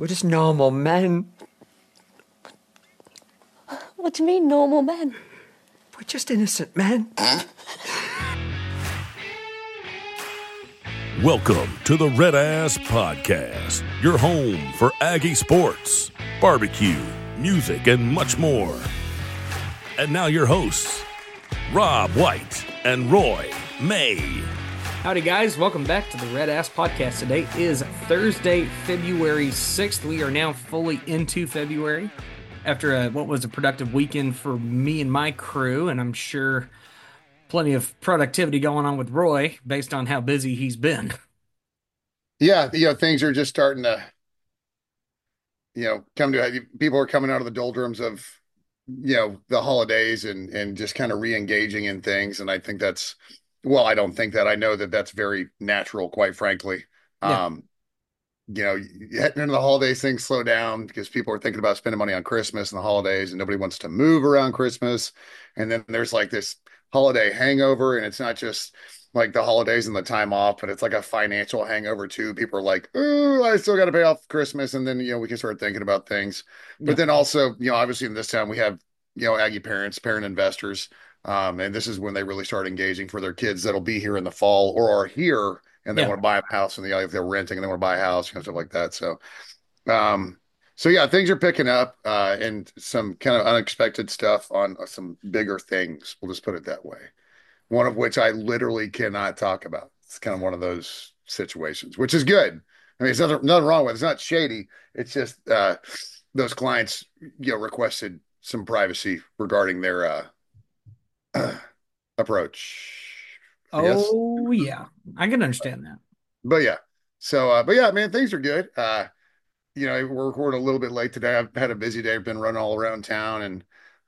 We're just normal men. What do you mean, normal men? We're just innocent men. Welcome to the Red Ass Podcast, your home for Aggie sports, barbecue, music, and much more. And now your hosts, Rob White and Roy May. Howdy, guys. Welcome back to the Red Ass Podcast. Today is Thursday, February 6th. We are now fully into February after what was a productive weekend for me and my crew, and I'm sure plenty of productivity going on with Roy based on how busy he's been. Yeah, things are just starting to, come to people are coming out of the doldrums of, the holidays and just kind of re-engaging in things. And I think I don't think that. I know that that's very natural, quite frankly. Yeah. Heading into the holidays, things slow down because people are thinking about spending money on Christmas and the holidays, and nobody wants to move around Christmas. And then there's like this holiday hangover, and it's not just like the holidays and the time off, but it's like a financial hangover too. People are like, "Oh, I still got to pay off Christmas," and then we can start thinking about things. But then also, obviously in this town we have Aggie parents, parent investors, and this is when they really start engaging for their kids that'll be here in the fall or are here and they want to buy a house, and if they're renting and they want to buy a house, stuff like that. So yeah, things are picking up, and some kind of unexpected stuff on some bigger things. We'll just put it that way. One of which I literally cannot talk about. It's kind of one of those situations, which is good. I mean, it's nothing wrong with it. It's not shady. It's just those clients, requested some privacy regarding their approach. Oh, yeah. I can understand that. But yeah. But yeah, man, things are good. We're recording a little bit late today. I've had a busy day. I've been running all around town, and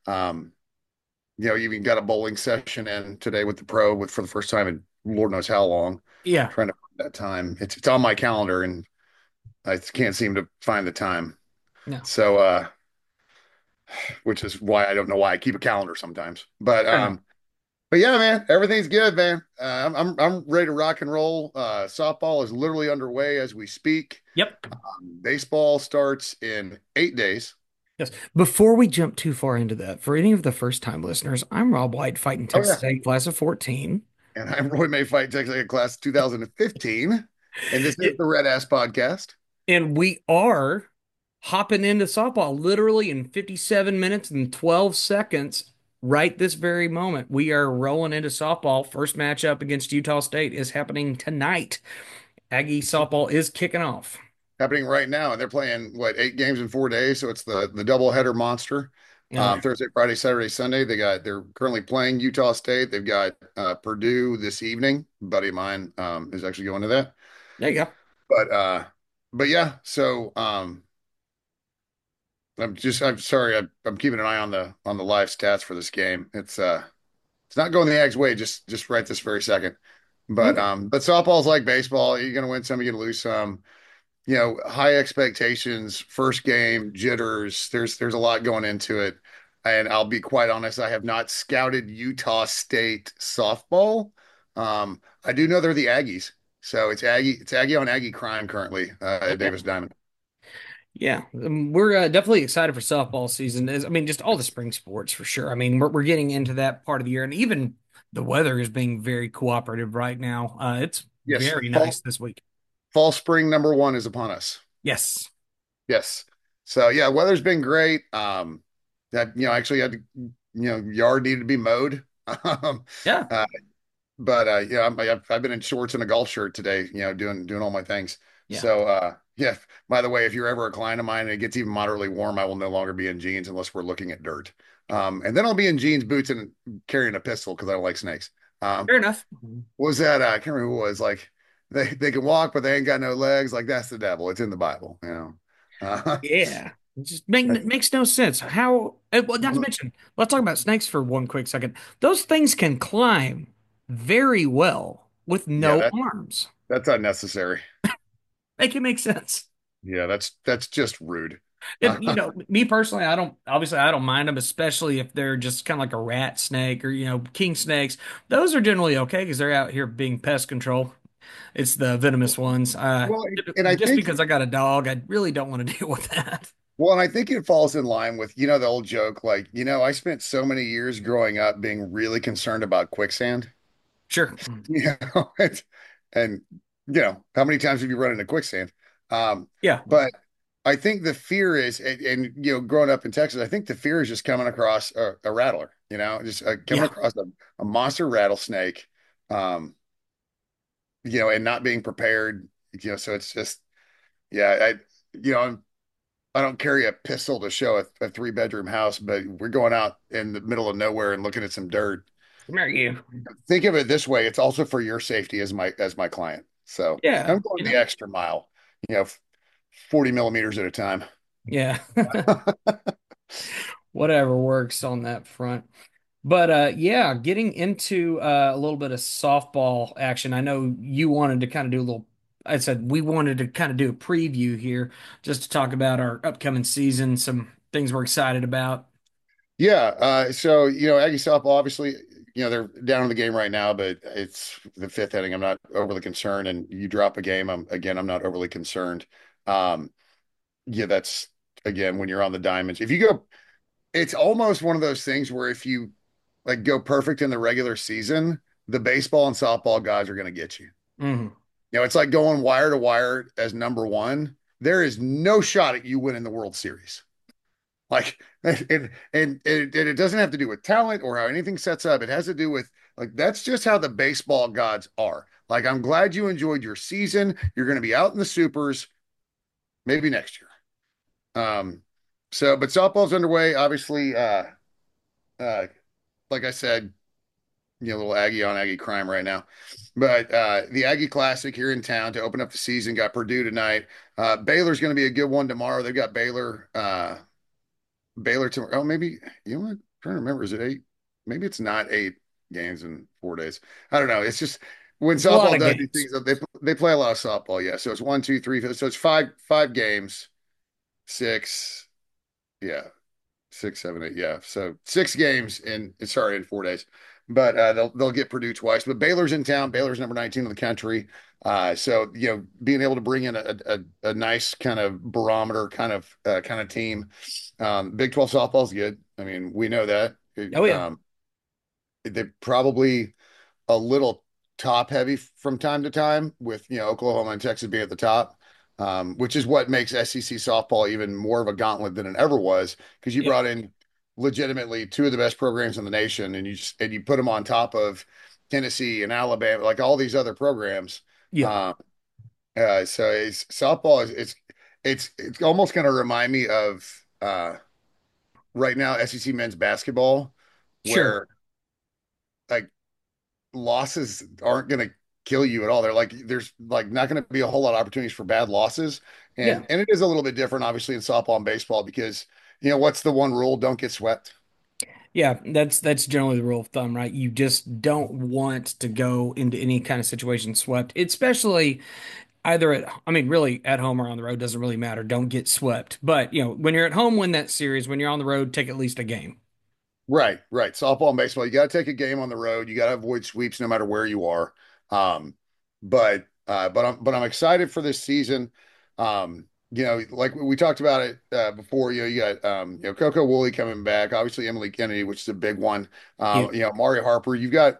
even got a bowling session in today with the pro for the first time in Lord knows how long. Yeah. Trying to find that time. It's on my calendar, and I can't seem to find the time. No. So, which is why I don't know why I keep a calendar sometimes. But yeah, man, everything's good, man. I'm ready to rock and roll. Softball is literally underway as we speak. Yep. Baseball starts in 8 days. Yes. Before we jump too far into that, for any of the first-time listeners, I'm Rob White, fighting Texas State class of 14. And I'm Roy May, fighting Texas State class of 2015. And this is the Red Ass Podcast. And we are hopping into softball literally in 57 minutes and 12 seconds right this very moment. We are rolling into softball. First matchup against Utah State is happening tonight. Aggie softball is kicking off. Happening right now, and they're playing 8 games in 4 days, so it's the doubleheader monster. Thursday, Friday, Saturday, Sunday. They're currently playing Utah State. They've got Purdue this evening. A buddy of mine is actually going to that. There you go. But yeah, so I'm sorry, I'm keeping an eye on the live stats for this game. It's not going the Ags way just right this very second. But softball's like baseball. You're gonna win some, you're gonna lose some. High expectations, first game, jitters. There's a lot going into it. And I'll be quite honest, I have not scouted Utah State softball. I do know they're the Aggies. So it's Aggie on Aggie crime currently at Davis Diamond. Yeah, we're definitely excited for softball season. Just all the spring sports for sure. I mean, we're getting into that part of the year, and even the weather is being very cooperative right now. It's very nice this week. Fall spring #1 is upon us. Yes. So yeah, weather's been great. Actually had to, yard needed to be mowed. Yeah. I've been in shorts and a golf shirt today, doing all my things. Yeah. So yeah, by the way, if you're ever a client of mine and it gets even moderately warm, I will no longer be in jeans unless we're looking at dirt. And then I'll be in jeans, boots, and carrying a pistol because I don't like snakes. Fair enough. What was that? I can't remember who it was. Like they can walk, but they ain't got no legs. Like that's the devil. It's in the Bible, Yeah. It just makes no sense. How, well, not to mention, let's talk about snakes for one quick second. Those things can climb very well with no arms. That's unnecessary. Make it make sense. Yeah, that's just rude. Me personally, I don't mind them, especially if they're just kind of like a rat snake or, king snakes. Those are generally okay because they're out here being pest control. It's the venomous ones. Well, and I Just think because I got a dog, I really don't want to deal with that. well, and I think it falls in line with, the old joke, like, I spent so many years growing up being really concerned about quicksand. Sure. You know, and how many times have you run into quicksand? Um, Yeah. but I think the fear is, growing up in Texas, I think the fear is just coming across a rattler, just coming Yeah. across a monster rattlesnake, um, and not being prepared, so it's just, yeah, I don't carry a pistol to show a three-bedroom house, but we're going out in the middle of nowhere and looking at some dirt. Come here, you. Think of it this way, it's also for your safety as my client. So Yeah. I'm going the extra mile, you know, 40 millimeters at a time. Yeah. Whatever works on that front. But yeah, getting into a little bit of softball action. I know you wanted to kind of do a little, I said we wanted to kind of do a preview here just to talk about our upcoming season, some things we're excited about. Yeah. So, Aggie softball, obviously, they're down in the game right now, but it's the fifth inning. I'm not overly concerned. And you drop a game, I'm not overly concerned. Um, yeah, that's again when you're on the diamonds. If you go, it's almost one of those things where if you like go perfect in the regular season, the baseball and softball guys are going to get you. Hmm. It's like going wire to wire as number one. There is no shot at you winning the World Series. Like, and it doesn't have to do with talent or how anything sets up. It has to do with like that's just how the baseball gods are. Like, I'm glad you enjoyed your season. You're going to be out in the supers maybe next year. But softball's underway. Obviously, uh, like I said, a little Aggie on Aggie crime right now. But the Aggie Classic here in town to open up the season got Purdue tonight. Baylor's going to be a good one tomorrow. They've got Baylor tomorrow. Oh, maybe you know what? I'm trying to remember. Is it 8? Maybe it's not 8 games in 4 days. I don't know. It's just when It's a lot softball of does these games. things, they play a lot of softball. Yeah. So it's 1, 2, 3. So it's five games, six. Yeah. 6, 7, 8. Yeah. So 6 games in 4 days. But they'll get Purdue twice. But Baylor's in town. Baylor's number 19 in the country. So being able to bring in a nice kind of barometer kind of team. Big 12 softball's good. I mean, we know that. Oh yeah. They probably a little top heavy from time to time with Oklahoma and Texas being at the top, which is what makes SEC softball even more of a gauntlet than it ever was because you Yeah. brought in legitimately two of the best programs in the nation and you put them on top of Tennessee and Alabama, like all these other programs. Yeah. Um, so it's softball is it's almost going to remind me of right now SEC men's basketball, Sure. where like losses aren't going to kill you at all. There's like not going to be a whole lot of opportunities for bad losses, Yeah. and it is a little bit different, obviously, in softball and baseball because what's the one rule? Don't get swept. Yeah, that's generally the rule of thumb, right? You just don't want to go into any kind of situation swept, especially either I mean, really at home or on the road doesn't really matter. Don't get swept. But, when you're at home, win that series. When you're on the road, take at least a game. Right, right. Softball and baseball, you got to take a game on the road. You got to avoid sweeps no matter where you are. But I'm excited for this season. Like we talked about it before. You got Coco Woolley coming back. Obviously Emily Kennedy, which is a big one. Yeah. Mari Harper. You've got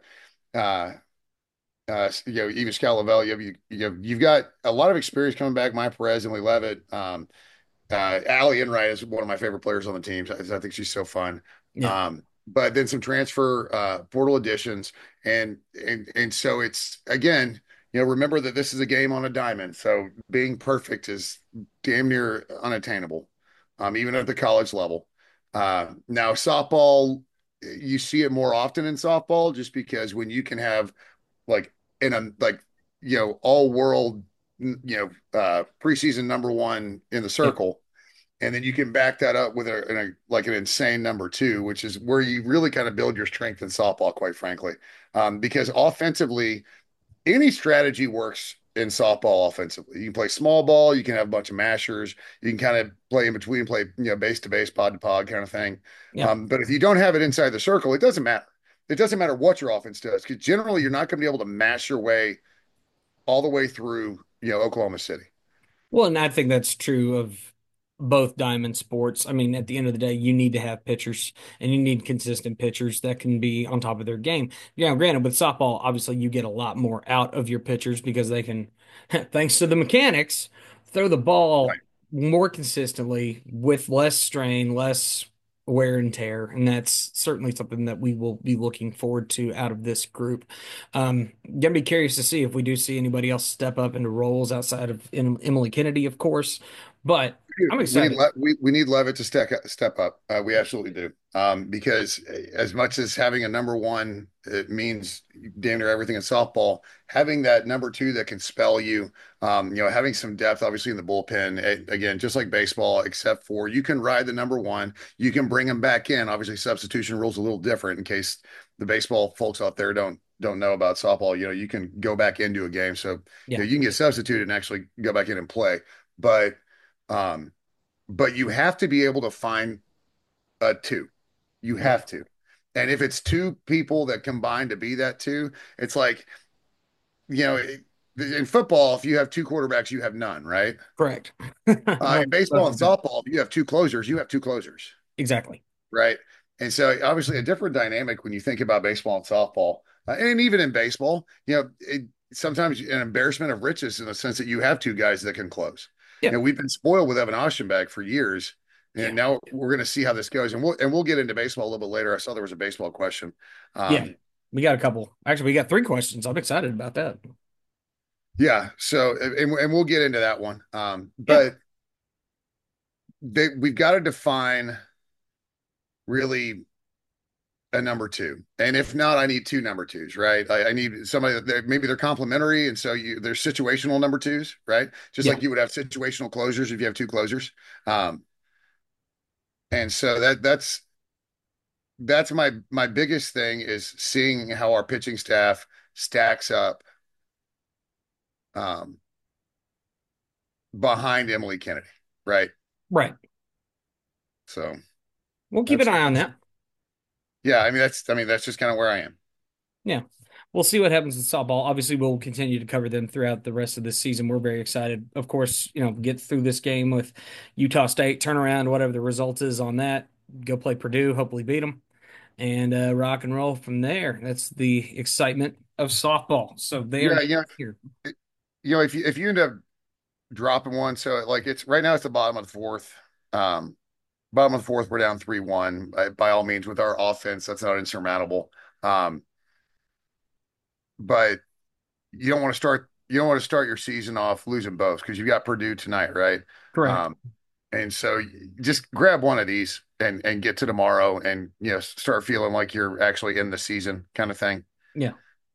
Eva Scalavelle. You've got a lot of experience coming back. Maya Perez, Emily Levitt. Allie Enright is one of my favorite players on the team. I think she's so fun. Yeah. But then some transfer portal additions, and so it's again, remember that this is a game on a diamond. So being perfect is damn near unattainable, even at the college level. Now softball, you see it more often in softball, just because when you can have like in a like all world preseason number one in the Yeah. circle, and then you can back that up with like an insane number two, which is where you really kind of build your strength in softball, quite frankly. Because offensively, any strategy works in softball offensively. You can play small ball, you can have a bunch of mashers, you can kind of play in between, play base to base, pod to pod kind of thing. Yeah. But if you don't have it inside the circle, it doesn't matter. It doesn't matter what your offense does because generally you're not going to be able to mash your way all the way through, Oklahoma City. Well, and I think that's true of both diamond sports. I mean, at the end of the day, you need to have pitchers and you need consistent pitchers that can be on top of their game. Yeah, granted, with softball, obviously you get a lot more out of your pitchers because they can, thanks to the mechanics, throw the ball Right. more consistently with less strain, less wear and tear. And that's certainly something that we will be looking forward to out of this group. Gonna be curious to see if we do see anybody else step up into roles outside of Emily Kennedy, of course. But I'm excited. We need Levitt to step up. We absolutely do. Because as much as having a number one, it means damn near everything in softball. Having that number two that can spell you, having some depth, obviously in the bullpen. Again, just like baseball, except for you can ride the number one, you can bring them back in. Obviously, substitution rules a little different in case the baseball folks out there don't know about softball. You can go back into a game, so Yeah, you can get substituted and actually go back in and play, but. Um, but you have to be able to find a two. You yeah, have to. And if it's two people that combine to be that two, it's like, you know, in football, if you have two quarterbacks, you have none, right? correct. In baseball and softball, if you have two closers, you have two closers, Exactly. right? And so obviously a different dynamic when you think about baseball and softball. And even in baseball, sometimes an embarrassment of riches in the sense that you have two guys that can close. Yeah, We've been spoiled with Evan Ostenbeck for years, and yeah, now we're going to see how this goes. And we'll get into baseball a little bit later. I saw there was a baseball question. yeah. We got a couple. Actually, we got three questions. I'm excited about that. Yeah. So, and we'll get into that one. Yeah, But we've got to define really a number two. And if not, I need two number twos, right? I need somebody that maybe they're complementary. And so there's situational number twos, right? Just yeah. like you would have situational closers if you have two closers. Um, and so that's my biggest thing is seeing how our pitching staff stacks up um, behind Emily Kennedy, right? Right. So We'll keep an that's eye on that. yeah. I mean that's just kind of where I am. Yeah. We'll see what happens with softball. Obviously, we'll continue to cover them throughout the rest of this season. We're very excited. Of course, get through this game with Utah State, turn around, whatever the result is on that, go play Purdue, hopefully beat them, and rock and roll from there. That's the excitement of softball. So they are Yeah, here. if you end up dropping one, so like it's right now it's the bottom of the fourth. Um, Bottom of the fourth, we're down 3-1. By all means, with our offense, that's not insurmountable. Um, but you don't want to start your season off losing both because you got Purdue tonight, right? Correct. Um, and so just grab one of these and get to tomorrow and start feeling like you're actually in the season kind of thing. Yeah.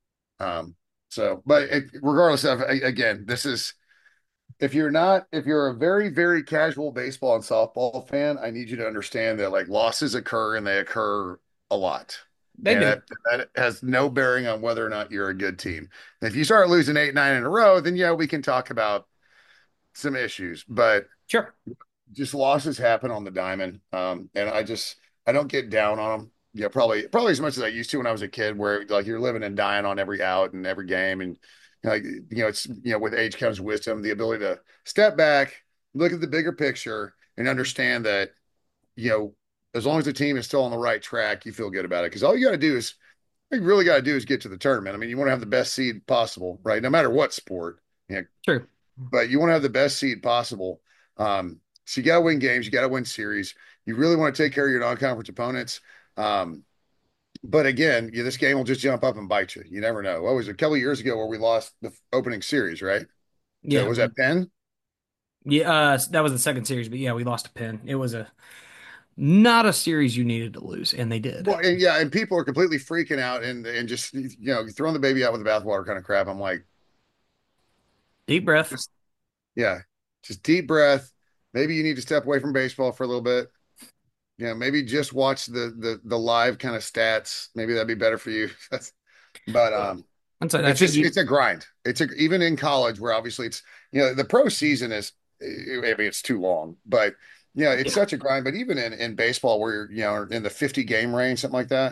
But regardless of again, this is if you're a very, very casual baseball and softball fan, I need you to understand that like losses occur and they occur a lot. They And do. that has no bearing on whether or not you're a good team. If you start losing 8, 9 in a row, then yeah, we can talk about some issues. But Sure. just losses happen on the diamond. And I don't get down on them. Yeah, probably as much as I used to when I was a kid, where like you're living and dying on every out and every game, and it's with age comes wisdom, the ability to step back, look at the bigger picture, and understand that as long as the team is still on the right track, you feel good about it. Because all you really got to do is get to the tournament. I mean, you want to have the best seed possible, right? No matter what sport, True. but you want to have the best seed possible. So you got to win games, you got to win series. You really want to take care of your non-conference opponents. Um, but again, this game will just jump up and bite you. You never know. What was it a couple of years ago where we lost the opening series, right? Yeah. Was that Penn? Yeah. That was the second series, but yeah, we lost a pin. It was not a series you needed to lose, and they did. Well, and people are completely freaking out and just throwing the baby out with the bathwater kind of crap. I'm like, Deep breath. just yeah, just deep breath. Maybe you need to step away from baseball for a little bit. Maybe just watch the live kind of stats. Maybe that'd be better for you. But That's I it's think just it's a grind. Even in college where obviously it's the pro season is maybe it's too long, but it's such a grind. But even in baseball where you're in the 50 game range, something like that.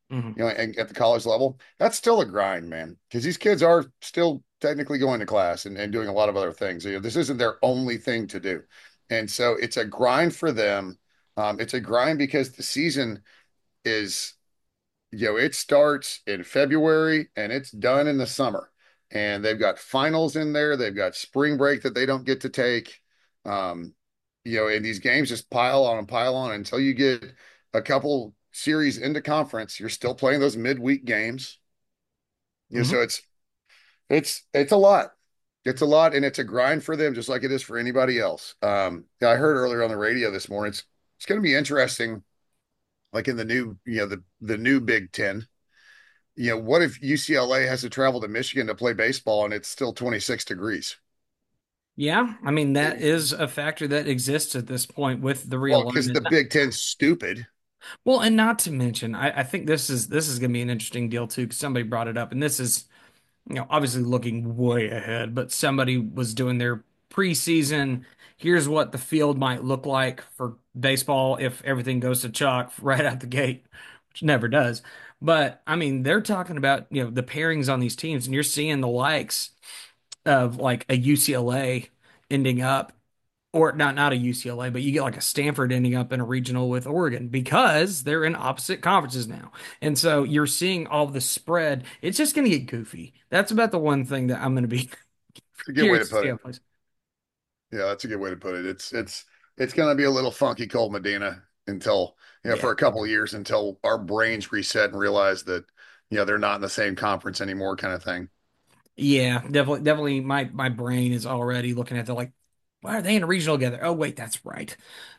Hmm. and at the college level, that's still a grind, man, because these kids are still technically going to class and doing a lot of other things. This isn't their only thing to do. And so it's a grind for them. It's a grind because the season is, it starts in February and it's done in the summer. And they've got finals in there. They've got spring break that they don't get to take. Um, and these games just pile on until you get a couple series into conference. You're still playing those midweek games. So Hmm. it's a lot. It's a lot, and it's a grind for them, just like it is for anybody else. I heard earlier on the radio this morning. It's going to be interesting, like in the new, the new Big Ten. What if UCLA has to travel to Michigan to play baseball and it's still 26 degrees? Yeah, I mean that is a factor that exists at this point with the Well, because realignment. the Big Ten's stupid. Well, and not to mention, I think this is going to be an interesting deal too, because somebody brought it up, and this is obviously looking way ahead, but somebody was doing their preseason. Here's what the field might look like for baseball if everything goes to chalk right out the gate, which never does. But I mean, they're talking about, the pairings on these teams, and you're seeing the likes of like a UCLA ending up, or not a UCLA, but you get like a Stanford ending up in a regional with Oregon because they're in opposite conferences now. And so you're seeing all the spread. It's just going to get goofy. That's about the one thing that I'm going to be It's a good way to curious to put see it. how it plays. Yeah, that's a good way to put it. It's going to be a little funky cold Medina until, Yeah. for a couple of years until our brains reset and realize that, they're not in the same conference anymore, kind of thing. Yeah, definitely my brain is already looking at the like, why are they in a regional together? Oh, wait, that's right.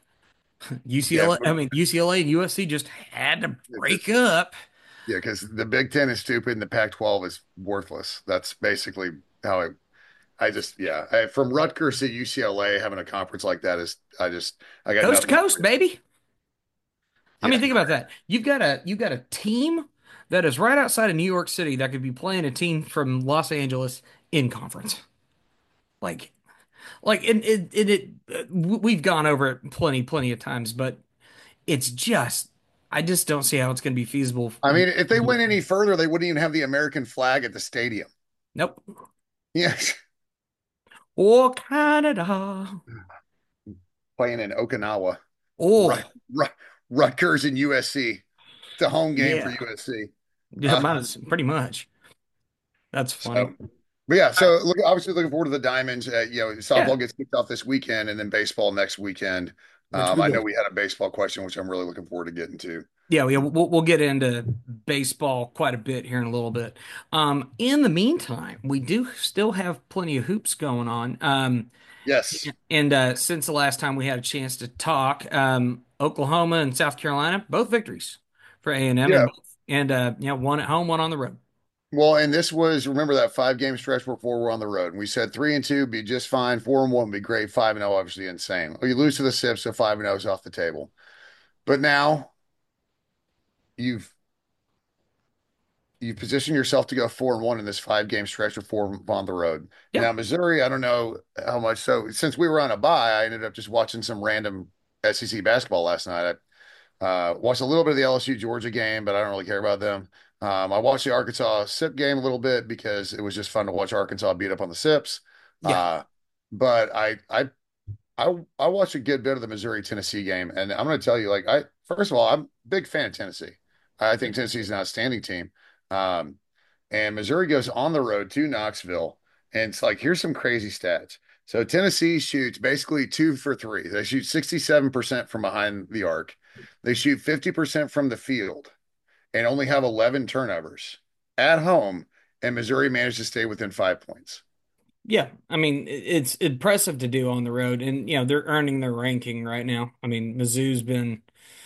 Yeah, UCLA, I mean UCLA and USC just had to break up. yeah, because the Big Ten is stupid and the Pac-12 is worthless. That's basically how I just, yeah. From Rutgers to UCLA, having a conference like that is, I got Coast to nothing. coast, baby. I Yeah, mean, think about that. You've got a team that is right outside of New York City that could be playing a team from Los Angeles in conference. Like, we've gone over it plenty of times, but it's just, I just don't see how it's going to be feasible. I mean, if they went any further, they wouldn't even have the American flag at the stadium. Nope. Yes, Or Canada. playing in Okinawa, Rut, Oh, Rut, Rutgers and USC. It's a home game for yeah. USC. Yeah, mine is pretty much. That's funny. So, but yeah, so obviously looking forward to the Diamonds. Yeah, Softball gets kicked off this weekend, and then baseball next weekend. which we I know will. we had a baseball question, which I'm really looking forward to getting to. Yeah, we'll get into baseball quite a bit here in a little bit. In the meantime, we do still have plenty of hoops going on. Yes, And since the last time we had a chance to talk, Oklahoma and South Carolina, both victories for A&M, yeah. and one at home, one on the road. Well, and this was, remember that 5 game stretch before we're on the road. And we said 3-2 be just fine, 4-1 be great, 5-0 obviously insane. Well, you lose to the Sips, so 5-0 is off the table. But now you've you position yourself to go 4-1 in this 5 game stretch before on the road. Yeah, Now, Missouri, I don't know how much. So, since we were on a bye, I ended up just watching some random SEC basketball last night. I watched a little bit of the LSU Georgia game, but I don't really care about them. I watched the Arkansas Sip game a little bit because it was just fun to watch Arkansas beat up on the Sips. yeah, Uh, but I watched a good bit of the Missouri Tennessee game, and I'm going to tell you, like, first of all, I'm a big fan of Tennessee. I think Tennessee's an outstanding team. Um, and Missouri goes on the road to Knoxville, and it's like, here's some crazy stats. So Tennessee shoots basically 2 for 3. They shoot 67% from behind the arc. They shoot 50% from the field and only have 11 turnovers at home. And Missouri managed to stay within 5 points. yeah. I mean, it's impressive to do on the road, and they're earning their ranking right now. I mean, Mizzou's been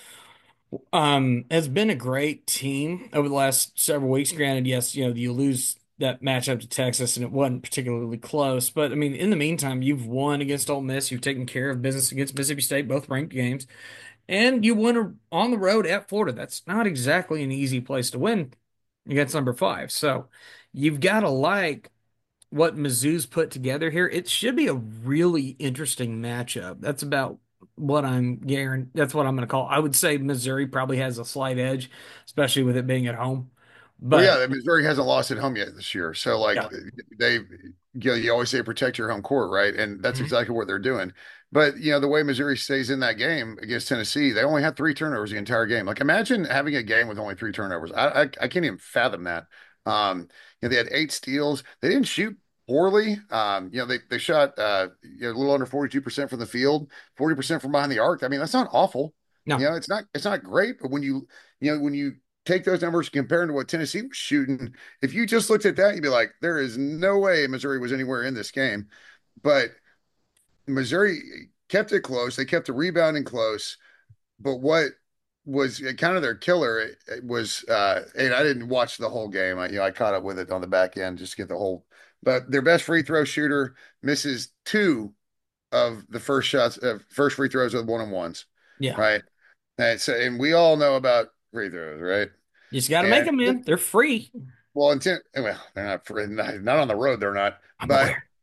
has been a great team over the last several weeks. Granted, yes, you lose that matchup to Texas, and it wasn't particularly close. But I mean, in the meantime, you've won against Ole Miss. You've taken care of business against Mississippi State, both ranked games, and you won on the road at Florida. That's not exactly an easy place to win against number five. So you've got to like what Mizzou's put together here. It should be a really interesting matchup. That's about what I'm guaranteed. That's what I'm going to call. I would say Missouri probably has a slight edge, especially with it being at home. Well, But yeah, Missouri hasn't lost at home yet this year. So like yeah, they, you always say protect your home court, right? And that's Mhm. exactly what they're doing. But the way Missouri stays in that game against Tennessee, they only had three turnovers the entire game. Like imagine having a game with only three turnovers. I can't even fathom that. They had eight steals. They didn't shoot poorly. They shot a little under 42% from the field, 40% from behind the arc. I mean, that's not awful. No, It's not great, but when you take those numbers compared to what Tennessee was shooting, if you just looked at that, you'd be like, there is no way Missouri was anywhere in this game. But Missouri kept it close. They kept the rebounding close. But what was kind of their killer it was, and I didn't watch the whole game. I caught up with it on the back end just to get the whole. But their best free throw shooter misses two of the first free throws of one-on-ones, yeah, right? And we all know about free throws, right? you just got to make And them, man. They're free. well, they're not not on the road. They're not, I'm but aware.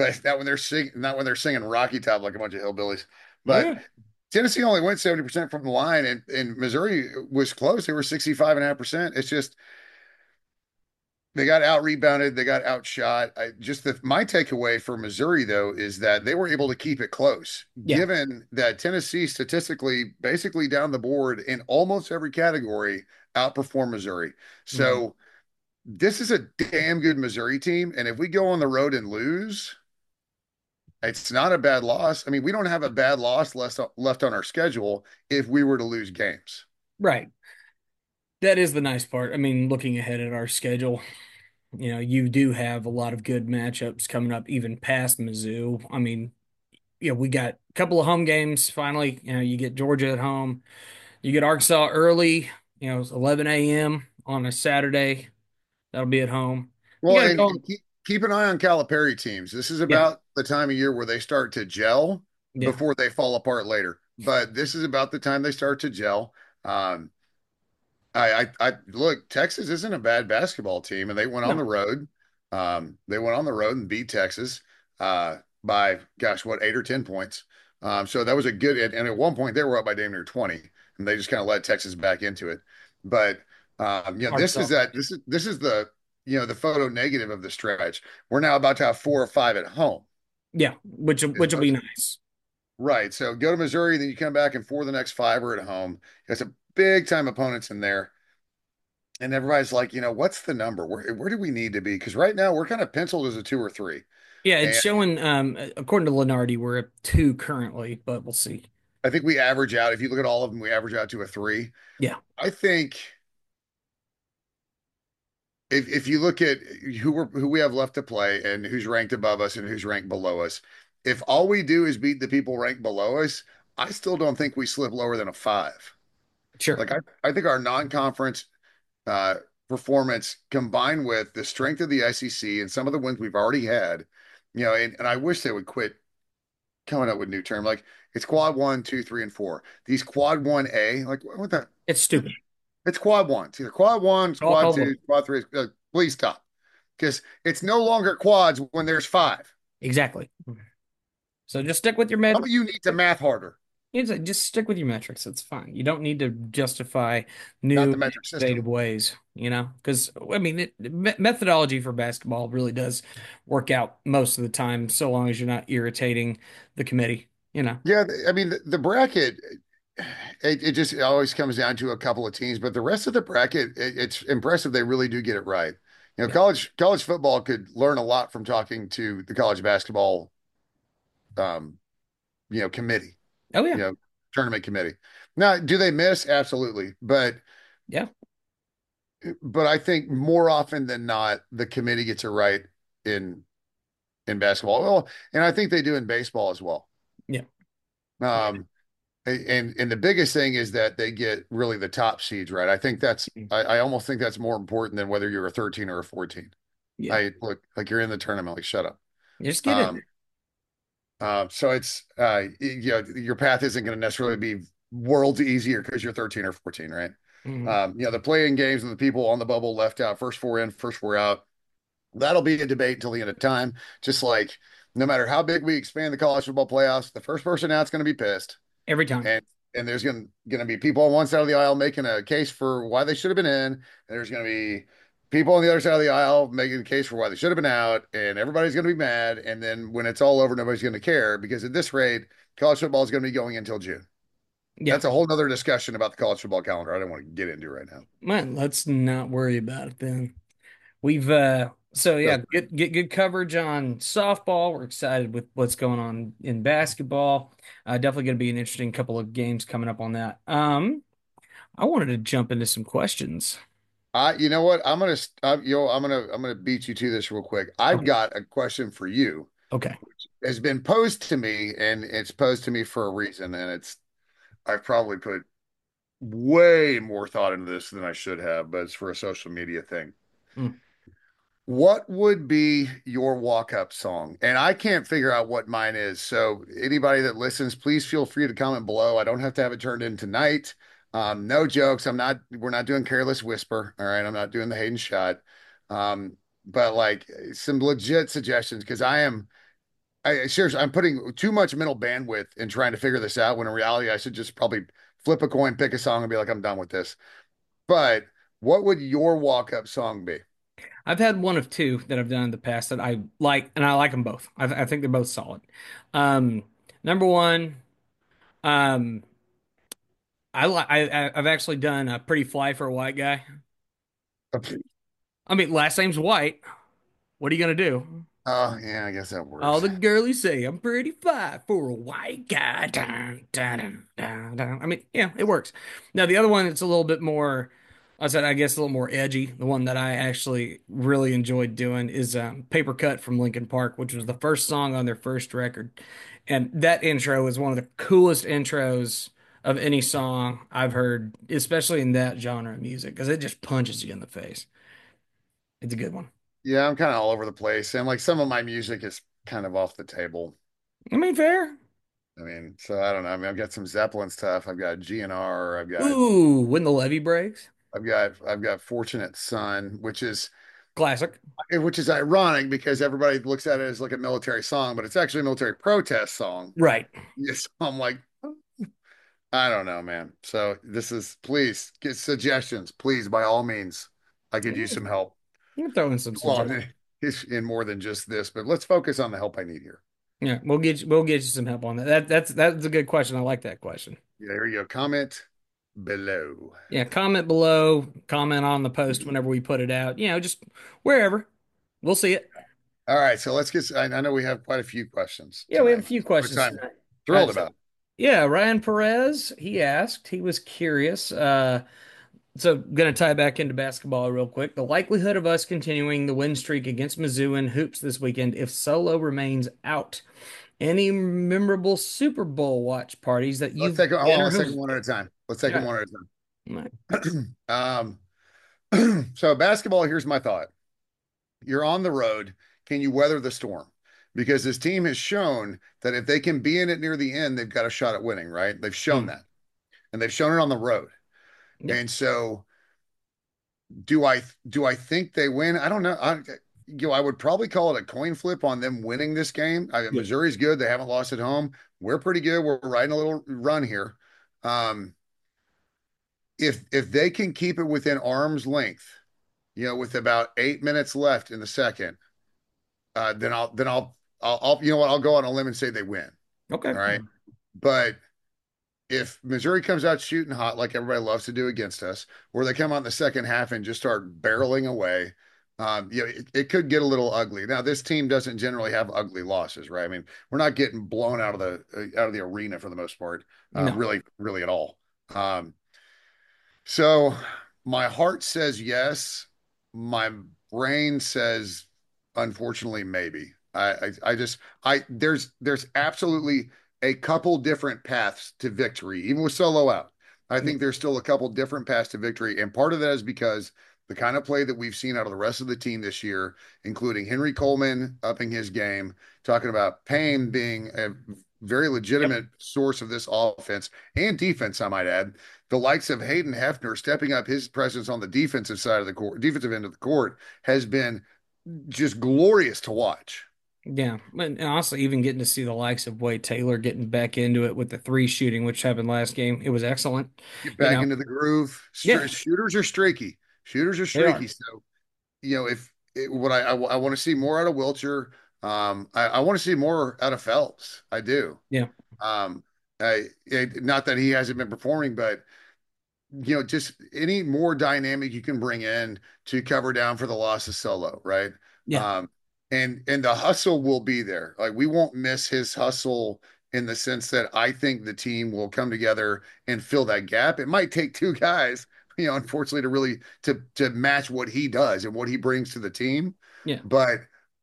not when they're singing Rocky Top like a bunch of hillbillies. Oh But yeah, Tennessee only went 70% from the line, and Missouri was close. They were 65.5%. It's just they got out rebounded, they got outshot. My takeaway for Missouri though is that they were able to keep it close, yeah. given that Tennessee statistically, basically down the board in almost every category, outperformed Missouri. Mhm. So this is a damn good Missouri team. And if we go on the road and lose, it's not a bad loss. I mean, we don't have a bad loss left on our schedule if we were to lose games. Right. That is the nice part. I mean, looking ahead at our schedule, you do have a lot of good matchups coming up, even past Mizzou. I mean, we got a couple of home games finally. You get Georgia at home, you get Arkansas early, it's 11 a.m. on a Saturday. That'll be at home. You Well, got to and go. keep an eye on Calipari teams. This is Yeah, about the time of year where they start to gel yeah, before they fall apart later. But this is about the time they start to gel. Um, I look, Texas isn't a bad basketball team, and they went on no, the road. They went on the road and beat Texas by gosh, what, 8 or 10 points. So that was a good, and at one point they were up by damn near 20, and they just kind of let Texas back into it. But this is Arkansas. that this is the the photo negative of the stretch. We're now about to have 4 or 5 at home. Yeah, which will be nice. Right. So go to Missouri, then you come back, and 4 of the next 5 are at home. Got some big time opponents in there. And everybody's like, what's the number? Where do we need to be? Because right now we're kind of penciled as a two or three. Yeah, it's And showing. According to Lenardi, we're at 2 currently, but we'll see. I think we average out, if you look at all of them, we average out to a three. Yeah, I think if you look at who we have left to play and who's ranked above us and who's ranked below us, if all we do is beat the people ranked below us, I still don't think we slip lower than a five. sure. Like I think our non-conference uh, performance combined with the strength of the SEC and some of the wins we've already had, and I wish they would quit coming up with new terms. Like it's quad one, two, three, and four. These quad 1A, like what the? It's stupid. It's quad one. It's either quad one, it's All quad called two, one. quad three. Please stop. Because it's no longer quads when there's five. Exactly. So just stick with your Some of you need to math harder, just stick with your metrics. It's fine. You don't need to justify not new the metric system. innovative ways, because I mean, methodology for basketball really does work out most of the time, so long as you're not irritating the committee, Yeah, I mean the bracket, it just always comes down to a couple of teams, but the rest of the bracket, it's impressive. They really do get it right. Yeah. College football could learn a lot from talking to the college basketball, um, committee, Oh you yeah. know, tournament committee. Now, do they miss? Absolutely, Yeah. but I think more often than not, the committee gets it right in in basketball. Well, and I think they do in baseball as well. Yeah. Um, and the biggest thing is that they get really the top seeds right. I think I almost think that's more important than whether you're a 13 or a 14. Yeah. I look like you're in the tournament, like shut up. Just get in Um, there. so it's your path isn't going to necessarily be worlds easier because you're 13 or 14, right? Mhm. The playing games and the people on the bubble left out, first four in, first four out. That'll be a debate until the end of time. Just like no matter how big we expand the college football playoffs, the first person out's going to be pissed. Every time. And there's gonna be people on one side of the aisle making a case for why they should have been in, and there's gonna be people on the other side of the aisle making a case for why they should have been out, and everybody's gonna be mad. And then when it's all over, nobody's gonna care because at this rate, college football is gonna be going until June. Yeah. That's a whole nother discussion about the college football calendar I don't want to get into right now. Man, let's not worry about it then. We've so yeah, So, good coverage on softball. We're excited with what's going on in basketball. Definitely going to be an interesting couple of games coming up on that. I wanted to jump into some questions. you know what? I'm gonna beat you to this real quick. I've Okay. got a question for you. Okay. Has been posed to me, and it's posed to me for a reason, and it's I've probably put way more thought into this than I should have, but it's for a social media thing. Mm. What would be your walk-up song? And I can't figure out what mine is. So anybody that listens, please feel free to comment below. I don't have to have it turned in tonight. No jokes. We're not doing Careless Whisper. All right. I'm not doing the Hayden shot. But like some legit suggestions because seriously, I'm putting too much mental bandwidth in trying to figure this out when in reality I should just probably flip a coin, pick a song and be like, I'm done with this. But what would your walk-up song be? I've had one of two that I've done in the past that I like, and I like them both. I think they're both solid. Um, Number one, um, I've actually done a Pretty Fly for a White Guy. I mean, last name's White. What are you gonna do? Oh, yeah, I guess that All works. the girlies say I'm pretty fly for a white guy. Dun, dun, dun, dun, dun. I mean, yeah, it works. Now the other one, it's a little bit more. I said, I guess a little more edgy. The one that I actually really enjoyed doing is "Paper Cut" from Linkin Park, which was the first song on their first record, and that intro is one of the coolest intros of any song I've heard, especially in that genre of music, because it just punches you in the face. It's a good one. Yeah, I'm kind of all over the place. And like some of my music is kind of off the table. I mean, fair. I mean, so I don't know. I mean, I've got some Zeppelin stuff. I've got GNR. Ooh, when the levee breaks, I've got Fortunate Son, classic. which is ironic because everybody looks at it as like a military song, but it's actually a military protest song. Right. Yes, I'm like, I don't know, man. So this is please get suggestions, please, by all means. I could use some help. You can throw in some Well, suggestions. in more than just this, but let's focus on the help I need here. Yeah, we'll get you some help on that. That's a good question. I like that question. There you go. Comment below. Yeah, comment below, comment on the post whenever we put it out. You know, just wherever. We'll see it. All right, so let's get. I know we have quite a few questions Yeah, we have a tonight, few which questions I'm tonight. thrilled So, about. yeah, Ryan Perez, he asked, he was curious. So going to tie back into basketball real quick. The likelihood of us continuing the win streak against Mizzou in hoops this weekend if Solo remains out. Any memorable Super Bowl watch parties that Let's you've take hold been on. or Let's take who've? them one at a time. Let's take them Yeah. one at Right. a time. So basketball. Here's my thought. You're on the road. Can you weather the storm? Because this team has shown that if they can be in it near the end, they've got a shot at winning. Right? They've shown Mm. that, and they've shown it on the road. Yep. And so do I think they win? I don't know. I would probably call it a coin flip on them winning this game. Yeah. Missouri's good. They haven't lost at home. We're pretty good. We're riding a little run here. Um, if they can keep it within arm's length, with about 8 minutes left in the second, then I'll you know what, I'll go on a limb and say they win. Okay. All right. But if Missouri comes out shooting hot like everybody loves to do against us, or they come out in the second half and just start barreling away, it could get a little ugly. Now, this team doesn't generally have ugly losses, right? I mean, we're not getting blown out of the arena for the most part, No. really, really at all. Um, so my heart says yes. My brain says, unfortunately, maybe. There's absolutely a couple different paths to victory, even with Solo out. I think there's still a couple different paths to victory. And part of that is because the kind of play that we've seen out of the rest of the team this year, including Henry Coleman upping his game, talking about Payne being a very Yep. legitimate source of this offense and defense, I might add. The likes of Hayden Hefner stepping up his presence on the defensive side of the court, defensive end of the court, has been just glorious to watch. Yeah, and honestly, even getting to see the likes of Wade Taylor getting back into it with the three shooting, which happened last game, it was excellent. Get You back know, into the groove. yeah, Shooters are streaky. Shooters are they are. streaky. So, if what I want to see more out of Wilcher. I want to see more out of Phelps. I do. Yeah, Um, not that he hasn't been performing, but just any more dynamic you can bring in to cover down for the loss of Solo, right? yeah, Um, and the hustle will be there. Like we won't miss his hustle in the sense that I think the team will come together and fill that gap. It might take two guys, unfortunately, to really to match what he does and what he brings to the team. yeah, But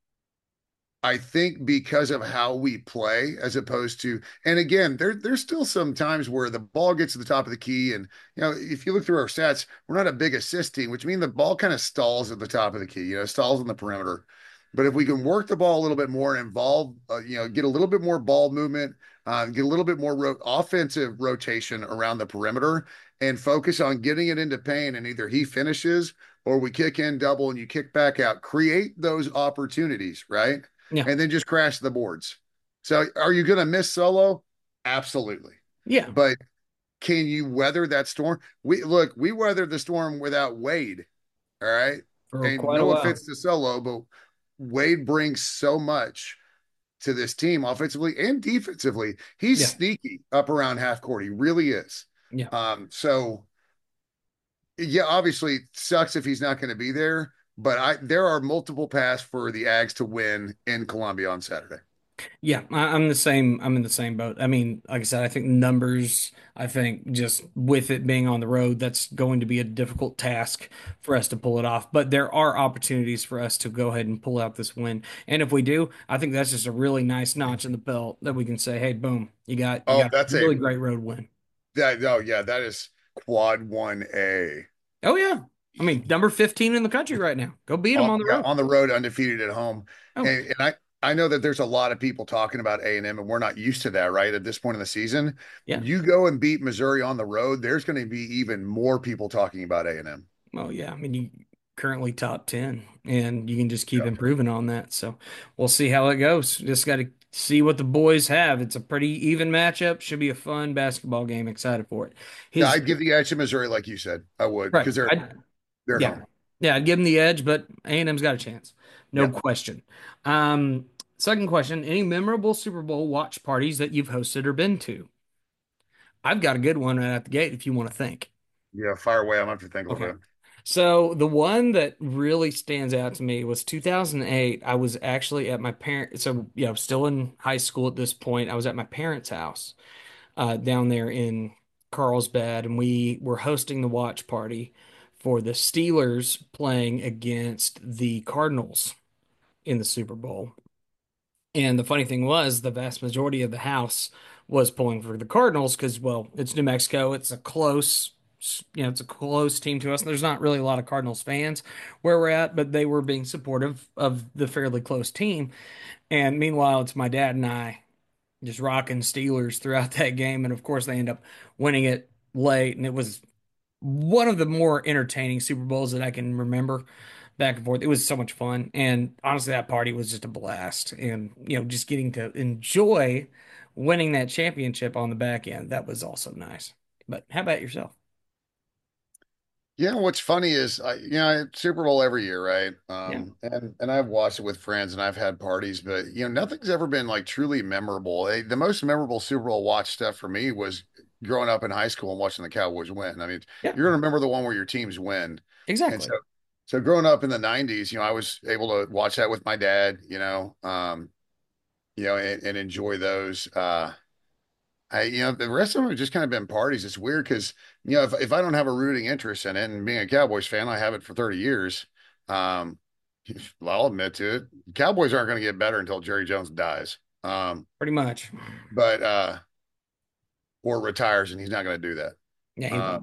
I think because of how we play, as opposed to, and again, there's still some times where the ball gets to the top of the key, and if you look through our stats, we're not a big assist team, which means the ball kind of stalls at the top of the key, stalls on the perimeter. But if we can work the ball a little bit more and involve, get a little bit more ball movement, get a little bit more offensive rotation around the perimeter, and focus on getting it into paint, and either he finishes or we kick in double and you kick back out, create those opportunities, right? yeah, And then just crash the boards. So are you going to miss Solo? Absolutely. yeah, But can you weather that storm? We weathered the storm without Wade. All right. for And quite a no while. offense to Solo, but Wade brings so much to this team offensively and defensively. He's Yeah, sneaky up around half court. He really is. yeah. So yeah, obviously it sucks if he's not going to be there, but there are multiple paths for the Ags to win in Columbia on Saturday. Yeah, I'm the same. I'm in the same boat. I mean, like I said, I think numbers, I think just with it being on the road, that's going to be a difficult task for us to pull it off. But there are opportunities for us to go ahead and pull out this win. And if we do, I think that's just a really nice notch in the belt that we can say, hey, boom, you Oh, got a really great road win. that is quad 1A. Oh yeah. I mean, number 15 in the country right now. Go beat them on the Yeah, road. on the road, undefeated at home. Oh, And I know that there's a lot of people talking about A&M, and we're not used to that, right? At this point in the season, yeah. you go and beat Missouri on the road, there's going to be even more people talking about A&M. Well, yeah. I mean, you currently top 10 and you can just keep improving on that. So we'll see how it goes. Just got to see what the boys have. It's a pretty even matchup. Should be a fun basketball game. Excited for it. Yeah, His I'd give the edge to Missouri, like you said. I would, right. because they're at Yeah. home. Yeah. I'd give him the edge, but A&M's got a chance. No Yeah. question. Second question, any memorable Super Bowl watch parties that you've hosted or been to? I've got a good one right out the gate if you want to think. Yeah, fire away. I'm gonna have to think a little Okay. bit. So the one that really stands out to me was 2008. I was actually at my parent, so yeah, I was still in high school at this point. I was at my parents' house down there in Carlsbad, and we were hosting the watch party for the Steelers playing against the Cardinals in the Super Bowl. And the funny thing was, the vast majority of the house was pulling for the Cardinals because, well, it's New Mexico. It's a close team to us. There's not really a lot of Cardinals fans where we're at, but they were being supportive of the fairly close team. And meanwhile, it's my dad and I just rocking Steelers throughout that game. And of course, they end up winning it late. And it was one of the more entertaining Super Bowls that I can remember back and forth. It was so much fun. And honestly, that party was just a blast. And, just getting to enjoy winning that championship on the back end, that was also nice. But how about yourself? Yeah, what's funny is Super Bowl every year, right? Yeah. And I've watched it with friends and I've had parties, but nothing's ever been like truly memorable. The most memorable Super Bowl watch stuff for me was growing up in high school and watching the Cowboys win. I mean, Yeah, you're gonna remember the one where your teams win. And exactly. so growing up in the 90s, I was able to watch that with my dad, and enjoy those. The rest of them have just kind of been parties. It's weird because, if I don't have a rooting interest in it, and being a Cowboys fan, I have it for 30 years. Um, I'll admit to it. Cowboys aren't going to get better until Jerry Jones dies. Pretty much. But or retires, and he's not going to do that. Yeah, he won't. Um,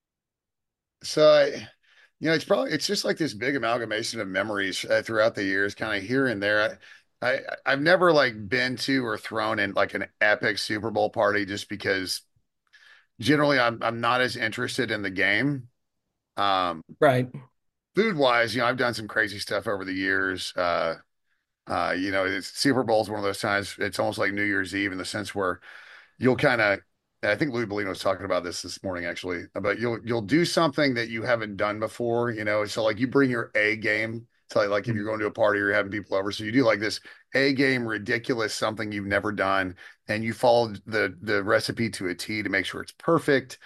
so it's just like this big amalgamation of memories throughout the years, kind of here and there. I've never like been to or thrown in like an epic Super Bowl party just because generally I'm not as interested in the game. Um, Right. Food wise, I've done some crazy stuff over the years. Super Bowl is one of those times. It's almost like New Year's Eve in the sense where you'll kind of. I think Louis Bellino was talking about this morning actually, but you'll do something that you haven't done before. So like you bring your A game. So like if you're going to a party or you're having people over, so you do like this A game ridiculous something you've never done, and you follow the recipe to a T to make sure it's perfect.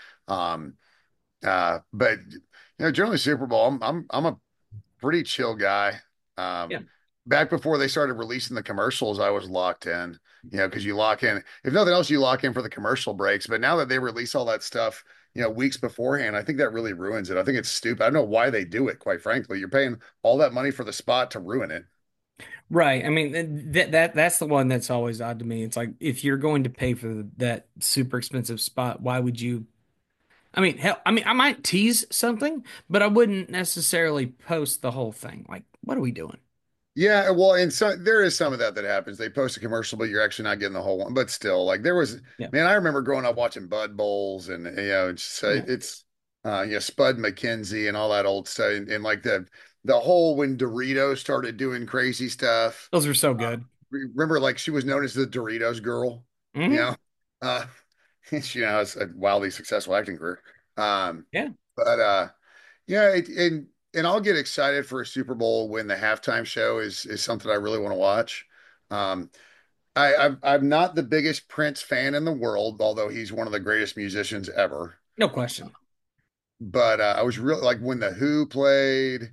But generally Super Bowl, I'm a pretty chill guy. Yeah. Back before they started releasing the commercials, I was locked in, because you lock in. If nothing else, you lock in for the commercial breaks. But now that they release all that stuff, weeks beforehand, I think that really ruins it. I think it's stupid. I don't know why they do it, quite frankly. You're paying all that money for the spot to ruin it. Right. I mean, that's the one that's always odd to me. It's like if you're going to pay for that super expensive spot, why would you? I mean, hell, I mean, I might tease something, but I wouldn't necessarily post the whole thing. Like, what are we doing? Yeah, well, and so there is some of that happens. They post a commercial, but you're actually not getting the whole one. But still, like there was, Yeah. man, I remember growing up watching Bud Bowls and Yeah. it's Spud McKenzie and all that old stuff, and like the whole when Doritos started doing crazy stuff. Those are so Uh, good. remember, like she was known as the Doritos girl, you Hmm. know, uh, she has a wildly successful acting career. Um, Yeah. but yeah, and I'll get excited for a Super Bowl when the halftime show is something I really want to watch. Um, I'm not the biggest Prince fan in the world, although he's one of the greatest musicians ever. No question. But I was really like when the Who played.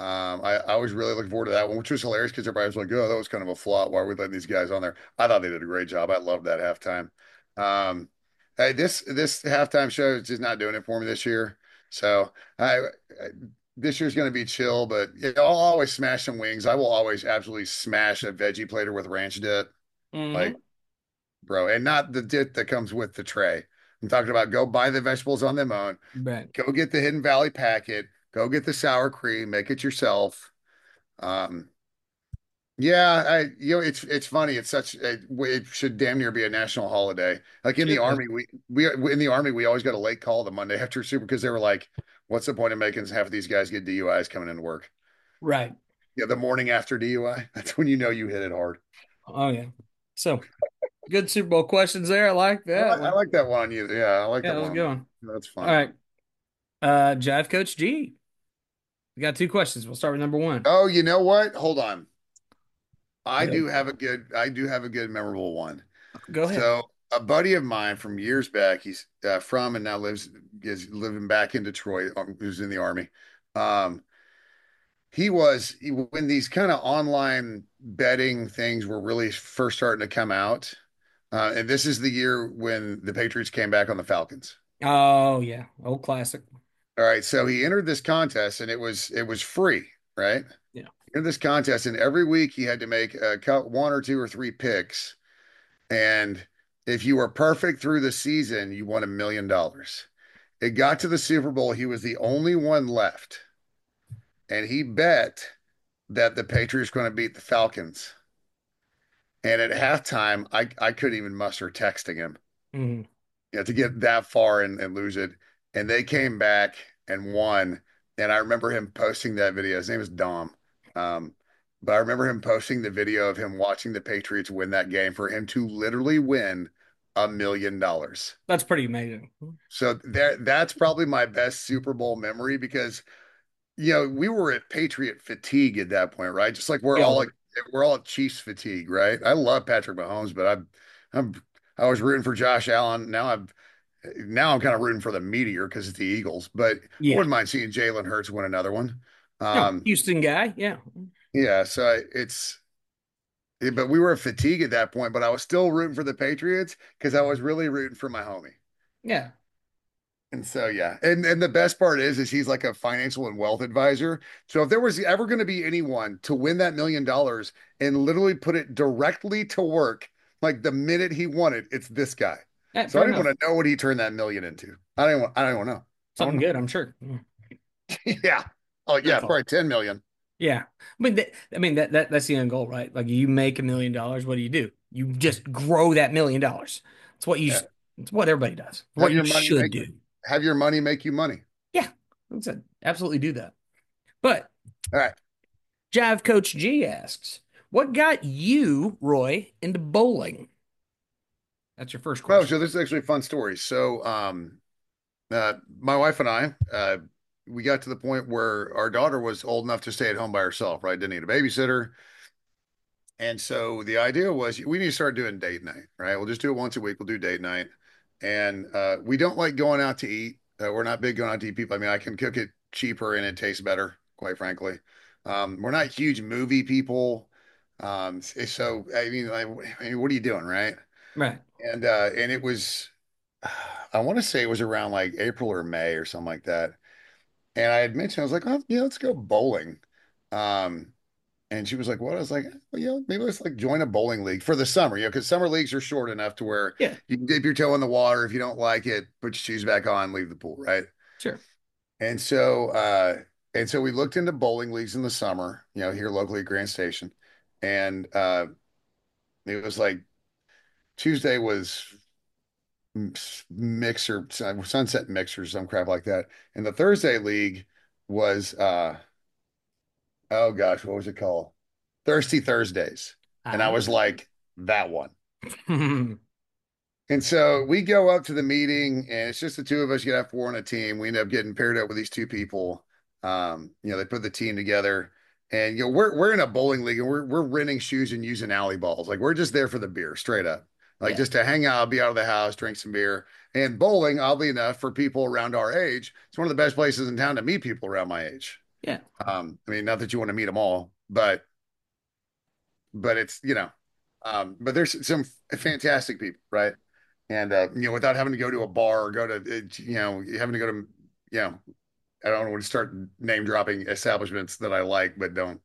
I was really looking forward to that one, which was hilarious because everybody was like, "Oh, that was kind of a flop. Why are we letting these guys on there?" I thought they did a great job. I loved that halftime. Um, this halftime show is just not doing it for me this year. So I this year's going to be chill, but I'll always smash some wings. I will always absolutely smash a veggie platter with ranch dip, like Hmm. bro, and not the dip that comes with the tray. I'm talking about go buy the vegetables on their own. But Go get the Hidden Valley packet. Go get the sour cream. Make it yourself. Um, yeah, it's funny. It should damn near be a national holiday. Like in the should. army, we in the army we always got a late call the Monday after Super because they were like, "What's the point of making half of these guys get DUIs coming into work?" Right. Yeah, the morning after DUI. That's when you know you hit it hard. Oh yeah. So good Super Bowl questions there. I like that I one. like that one. Yeah, I like Yeah, that that was a one. good one. That's All fun. right. Jive Coach G. We got two questions. We'll start with number one. Oh, you know what? Hold on. Go ahead. I do have a good memorable one. Go ahead. So a buddy of mine from years back, he's from and now is living back in Detroit, who's in the army. Um, when these kind of online betting things were really first starting to come out. And this is the year when the Patriots came back on the Falcons. Oh yeah. Old classic. All right, so he entered this contest and it was free, right? Yeah. In this contest, and every week he had to make one or two or three picks. And if you were perfect through the season, you won $1 million. It got to the Super Bowl. He was the only one left. And he bet that the Patriots were going to beat the Falcons. And at halftime, I couldn't even muster texting him, Hmm. to get that far and lose it. And they came back and won. And I remember him posting that video. His name is Dom. Um, but I remember him posting the video of him watching the Patriots win that game for him to literally win $1 million. That's pretty amazing. So that's probably my best Super Bowl memory because we were at Patriot fatigue at that point, right? Just like Yeah. we're all at Chiefs fatigue, right? I love Patrick Mahomes, but I'm I was rooting for Josh Allen. Now I'm kind of rooting for the Meteor because it's the Eagles, but I Yeah. wouldn't mind seeing Jalen Hurts win another one. No, Um, Houston guy. Yeah. yeah, so but we were at fatigue at that point, but I was still rooting for the Patriots because I was really rooting for my homie. Yeah. And so yeah, and the best part is he's like a financial and wealth advisor. So if there was ever going to be anyone to win that $1 million and literally put it directly to work, like the minute he won it, it's this guy. So I Fair didn't enough. want to know what he turned that million into. I don't want to know. I Something don't good, I'm sure. know. Yeah. Oh yeah, That's all. probably 10 million. Yeah. That's the end goal, right? Like you make $1 million, what do? You just grow that $1 million. It's what you Yeah. it's what everybody does. Have What you your money should make do. have your money make you money. Yeah. That's it. Absolutely do that. But All right. Jive Coach G asks, What got you, Roy, into bowling? That's your first Oh, question. so this is actually a fun story. So, my wife and I, we got to the point where our daughter was old enough to stay at home by herself, right? Didn't need a babysitter. And so the idea was we need to start doing date night, right? We'll just do it once a week. We'll do date night. And we don't like going out to eat. We're not big going out to eat people. I mean, I can cook it cheaper and it tastes better, quite frankly. We're not huge movie people. So I mean, what are you doing, right? Right. And it was, I want to say it was around like April or May or something like that. And I had mentioned, I was like, oh, yeah, let's go bowling. Um, and she was like, what? I was like, well, maybe let's like join a bowling league for the summer, because summer leagues are short enough to where Yeah, you can dip your toe in the water. If you don't like it, put your shoes back on, leave the pool, right? sure. And so we looked into bowling leagues in the summer, here locally at Grand Station. And it was like Tuesday was mixer, sunset mixers, some crap like that. And the Thursday league was oh gosh, what was it called? Thirsty Thursdays. And I Ah. was like, that one. And so we go up to the meeting, and it's just the two of us. You got four on a team. We end up getting paired up with these two people. They put the team together, and we're in a bowling league, and we're renting shoes and using alley balls. Like we're just there for the beer, straight up. Like Yeah, just to hang out, be out of the house, drink some beer. And bowling, oddly enough, for people around our age, it's one of the best places in town to meet people around my age. yeah. I mean, not that you want to meet them all, but it's but there's some fantastic people, right? And without having to go to a bar or go to having to go to you know I don't want to start name dropping establishments that I like but don't.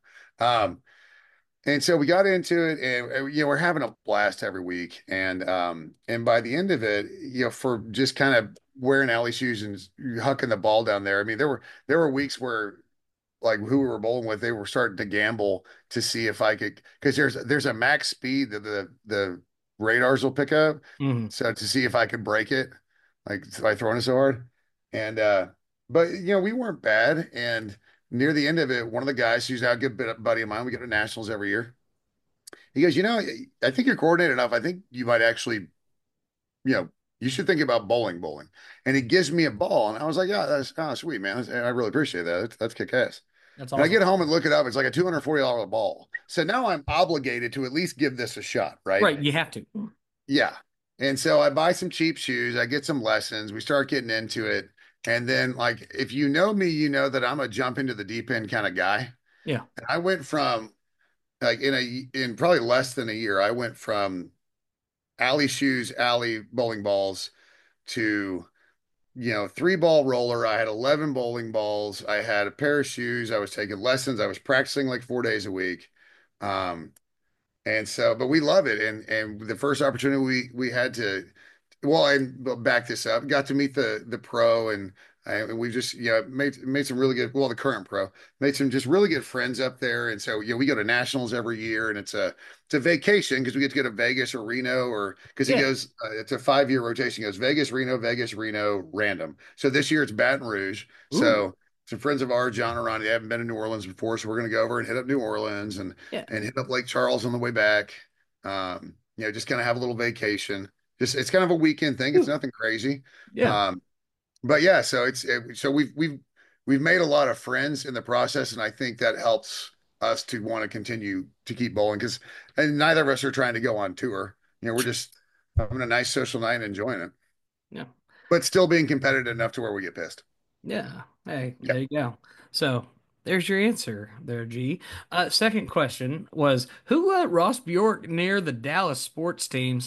And so we got into it, and we're having a blast every week, and by the end of it, for just kind of wearing alley shoes and hucking the ball down there. I mean, there were weeks where, like, who we were bowling with, they were starting to gamble to see if I could, because there's a max speed that the radars will pick up, Hmm. so to see if I could break it, like by throwing it so hard. And but we weren't bad. And near the end of it, one of the guys who's now a good buddy of mine, we go to nationals every year. He goes, I think you're coordinated enough. I think you might actually, you know, you should think about bowling. And he gives me a ball, and I was like, yeah, that's sweet, man. I really appreciate that. That's kick ass. That's And I awesome. get home and look it up. It's like a $240 ball. So now I'm obligated to at least give this a shot, right? Right, you have to. Yeah. And so I buy some cheap shoes. I get some lessons. We start getting into it. And then, like, if you know me, you know that I'm a jump into the deep end kind of guy. Yeah. And I went from, like, in probably less than a year, I went from alley shoes, alley bowling balls to three ball roller. I had 11 bowling balls. I had a pair of shoes. I was taking lessons. I was practicing like 4 days a week. Um, and so, but we love it. And the first opportunity we had to, well, and back this up, got to meet the pro, and we just made some really good, well, the current pro made some just really good friends up there. And so we go to nationals every year, and it's a vacation because we get to go to Vegas or Reno, or because he Yeah. goes, it's a 5-year rotation. He goes Vegas, Reno, random. So this year it's Baton Rouge. Ooh. So some friends of ours, John and Ronnie, they haven't been to New Orleans before, so we're going to go over and hit up New Orleans and Yeah. hit up Lake Charles on the way back. Just kind of have a little vacation. Just it's kind of a weekend thing. It's Ooh. nothing crazy. Yeah. Um, but yeah, so so we've made a lot of friends in the process, and I think that helps us to want to continue to keep bowling because and neither of us are trying to go on tour. We're just having a nice social night and enjoying it, Yeah. but still being competitive enough to where we get pissed. Yeah. Hey, Yeah. there you go. So there's your answer there, G. Second question was who let Ross Bjork near the Dallas sports teams?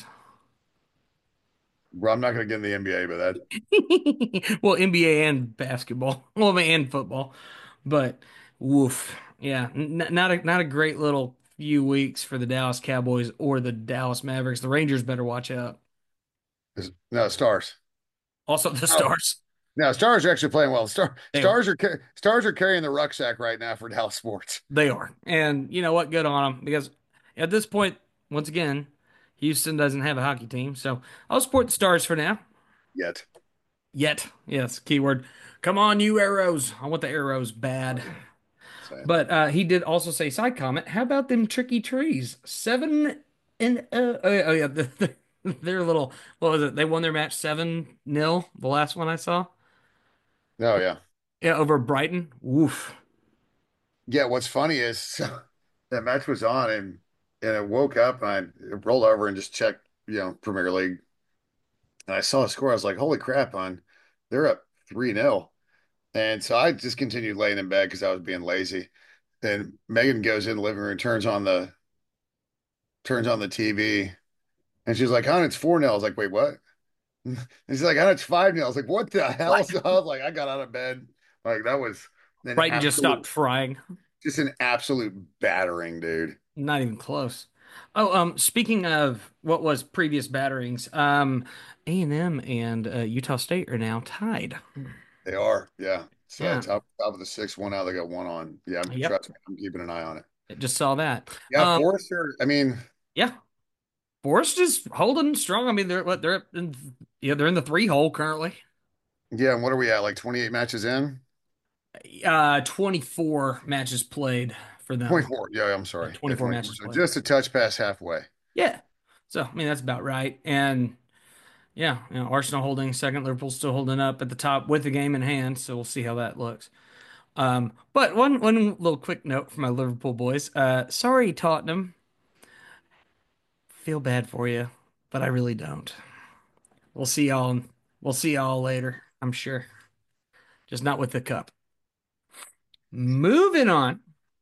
Well, I'm not going to get in the NBA, but that Well, NBA and basketball, well, I mean, and football, but woof, yeah, not a great little few weeks for the Dallas Cowboys or the Dallas Mavericks. The Rangers better watch out. is no Stars. Also, the Oh, Stars, no, Stars are actually playing well. they are, Stars are carrying the rucksack right now for Dallas sports. they are, and you know what? Good on them because at this point, once again, Houston doesn't have a hockey team, so I'll support the Stars for now. Yet. Yet, yes, keyword. Come on, you arrows! I want the arrows bad. saying. But he did also say side comment. How about them tricky trees? 7 and oh yeah, they're a little. What was it? They won their match 7-0. The last one I saw. Oh yeah. Yeah, over Brighton. Woof. Yeah, what's funny is that match was on and I woke up and I rolled over and just checked, Premier League. And I saw a score. I was like, holy crap, they're up 3-0. And so I just continued laying in bed because I was being lazy. Then Megan goes in the living room, turns on the TV, and she's like, "Hon, it's 4-0." I was like, "Wait, what?" And she's like, "Hon, it's 5-0." I was like, "What the hell?" So I was like, I got out of bed. Like that was an Brighton just stopped absolute, frying. just an absolute battering, dude. Not even close. Oh, speaking of what was previous batterings, A&M and Utah State are now tied. They are, yeah. It's Yeah. top of the sixth, one out. They got one on. Yeah, Yep. trust me, I'm keeping an eye on it. Just saw that. Yeah, Forrester. I mean, Yeah. Forest is holding strong. I mean, they're in the three hole currently. yeah. And what are we at? Like 28 matches in? 24 matches played for them. 24. Yeah, I'm Yeah, sorry. Yeah, 24 24. matches So played. just a touch past halfway. Yeah. So, I mean, that's about right. And yeah, Arsenal holding second, Liverpool still holding up at the top with the game in hand. So we'll see how that looks. But one little quick note for my Liverpool boys. Sorry, Tottenham. Feel bad for you, but I really don't. We'll see y'all. We'll see y'all later. I'm sure. Just not with the cup. Moving on.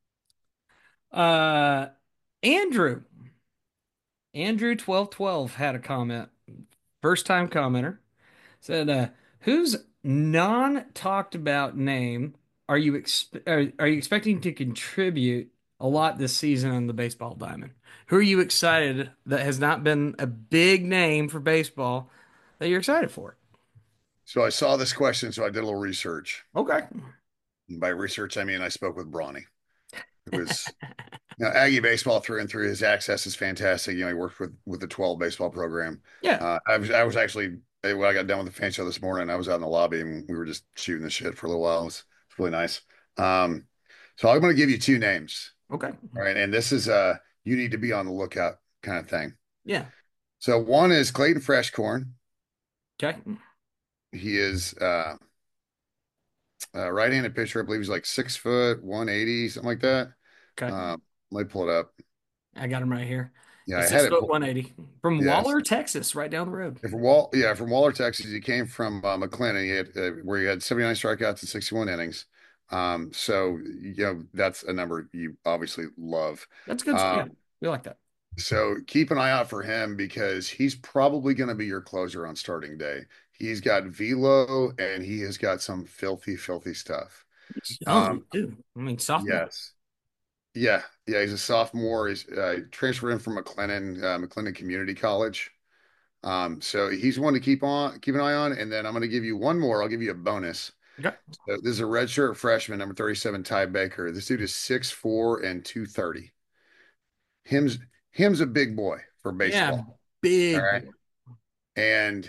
Uh, Andrew. Andrew 1212 had a comment. First time commenter said, "Whose non-talked about name are you expecting to contribute a lot this season on the baseball diamond? Who are you excited that has not been a big name for baseball that you're excited for?" So I saw this question, so I did a little research. Okay. And by research, I mean I spoke with Brawny, who was Aggie baseball through and through. His access is fantastic. He worked with the 12 baseball program. Yeah. I was actually when I got done with the fan show this morning, I was out in the lobby and we were just shooting the shit for a little while. It's really nice. Um, so I'm going to give you two names. Okay. All right, and this is you need to be on the lookout kind of thing. Yeah. So one is Clayton Freshcorn. Okay. He is right-handed pitcher. I believe he's like 6 foot, 180, something like that. Okay. Let me pull it up. I got him right here. Yeah, He's I six had it foot pulled. 180 from Yes. Waller, Texas, right down the road. From Waller, Texas. He came from McLennan. He had where he had 79 strikeouts and 61 innings. So that's a number you obviously love. That's good. Yeah, Um, we like that. so keep an eye out for him because he's probably going to be your closer on starting day. He's got velo and he has got some filthy, filthy stuff. He's Um, young too. I mean, sophomore. yes. Yeah, yeah, he's a sophomore. He's transferred in from McLennan Community College. So he's one to keep an eye on. And then I'm going to give you one more. I'll give you a bonus. Okay. So this is a redshirt freshman, number 37, Ty Baker. This dude is 6'4" and 230. Him's him's a big boy for Yeah, baseball. All big right. boy. And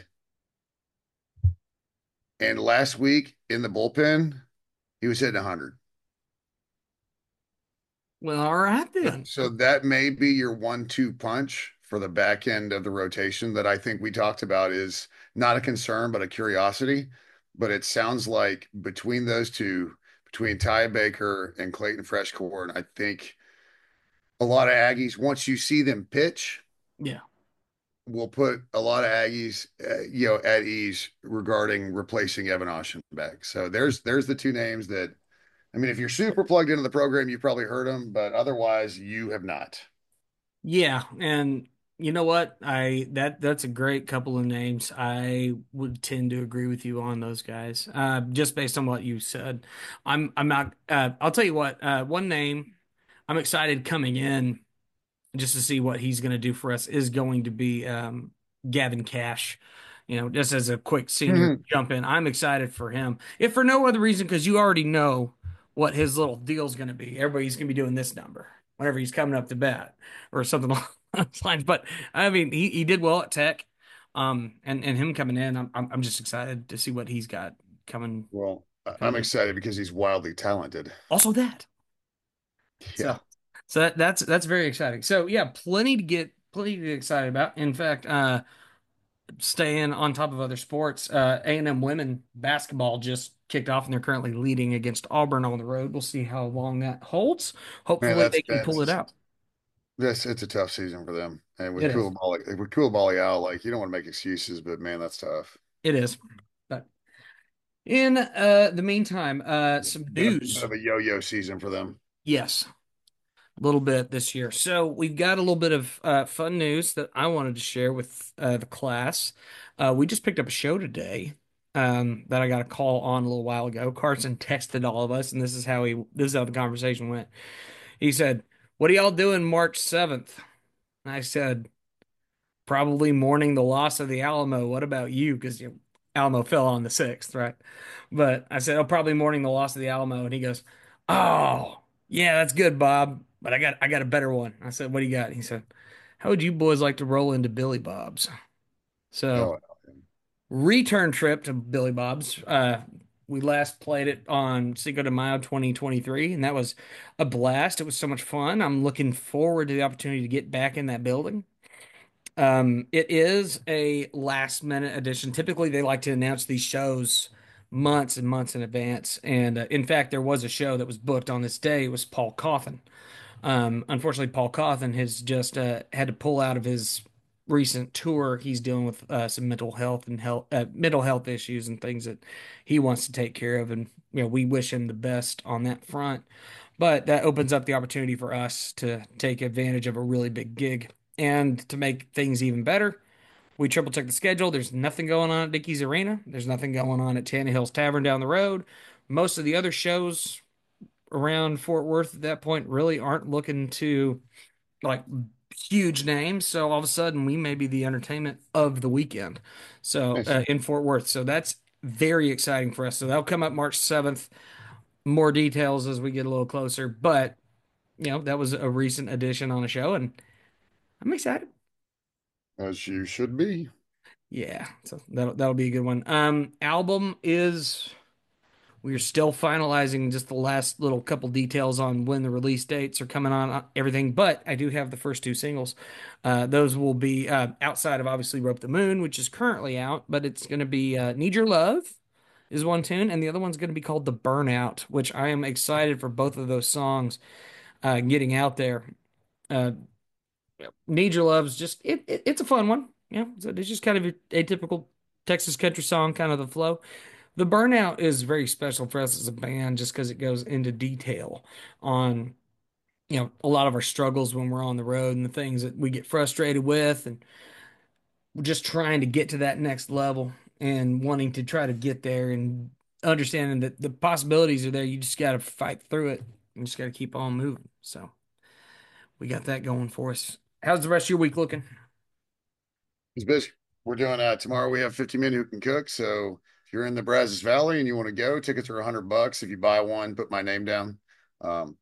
last week in the bullpen, he was hitting 100. Well, all right then. So that may be your 1-2 punch for the back end of the rotation that I think we talked about is not a concern, but a curiosity. But it sounds like between those two, between Ty Baker and Clayton Freshcorn, I think a lot of Aggies, once you see them pitch, Yeah. will put a lot of Aggies, at ease regarding replacing Evan Oschenbeck. So there's the two names that, I mean, if you're super plugged into the program, you've probably heard them, but otherwise you have not. Yeah, and you know what? That's a great couple of names. I would tend to agree with you on those guys. Just based on what you said. I'm not I'll tell you what, one name I'm excited coming in just to see what he's going to do for us is going to be Gavin Cash. Just as a quick senior jump in, I'm excited for him. If for no other reason, because you already know what his little deal's going to be. Everybody's going to be doing this number whenever he's coming up to bat or something along those lines. But I mean, he did well at Tech, and him coming in, I'm just excited to see what he's got coming. Well, I'm Coming. excited because he's wildly talented. Also that. Yeah. So, that's very exciting. So yeah, plenty to get excited about. In fact, staying on top of other sports, A&M women basketball just kicked off and they're currently leading against Auburn on the road. We'll see how long that holds. Man, Hopefully that's they can been pull it out. this it's a tough season for them. And It is. With Koulibaly out, like you don't want to make excuses, but man, that's tough. It is. But in the meantime, some Bit news. of a yo-yo season for them. Yes, a little bit this year. So we've got a little bit of fun news that I wanted to share with the class. We just picked up a show today that I got a call on a little while ago. Carson texted all of us, and this is how the conversation went. He said, "What are y'all doing March 7th?" And I said, "Probably mourning the loss of the Alamo. What about you?" Because Alamo fell on the 6th, right? But I said, "Oh, probably mourning the loss of the Alamo." And he goes, "Oh, yeah, that's good, Bob. But I got a better one." I said, "What do you got?" He said, "How would you boys like to roll into Billy Bob's?" So, Oh, return trip to Billy Bob's. We last played it on Cinco de Mayo 2023, and that was a blast. It was so much fun. I'm looking forward to the opportunity to get back in that building. It is a last minute addition. Typically, they like to announce these shows months and months in advance. And in fact, there was a show that was booked on this day. It was Paul Cauthen. Unfortunately, Paul Cauthen has just had to pull out of his recent tour. He's dealing with some mental health issues and things that he wants to take care of. And we wish him the best on that front. But that opens up the opportunity for us to take advantage of a really big gig. And to make things even better, we triple check the schedule. There's nothing going on at Dickies Arena. There's nothing going on at Tannehill's Tavern down the road. Most of the other shows around Fort Worth at that point really aren't looking to like huge names. So all of a sudden, we may be the entertainment of the weekend. So nice. in Fort Worth. So that's very exciting for us. So that'll come up March 7th. More details as we get a little closer. But, that was a recent addition on a show, and I'm excited. As you should be. Yeah, so that'll be a good one. Album is we're still finalizing just the last little couple details on when the release dates are coming on, everything. But I do have the first two singles. Those will be outside of obviously "Rope the Moon," which is currently out, but it's going to be "Need Your Love" is one tune, and the other one's going to be called "The Burnout," which I am excited for both of those songs getting out there. Uh, Need Your Love's just it's a fun one. Yeah, so it's just kind of a typical Texas country song, kind of the flow. The Burnout is very special for us as a band just because it goes into detail on, a lot of our struggles when we're on the road and the things that we get frustrated with and we're just trying to get to that next level and wanting to try to get there and understanding that the possibilities are there. You just got to fight through it. You just got to keep on moving. So we got that going for us. How's the rest of your week looking? It's busy. We're doing tomorrow we have 50 men who can cook. So if you're in the Brazos Valley and you want to go, tickets are $100. If you buy one, put my name down. Um,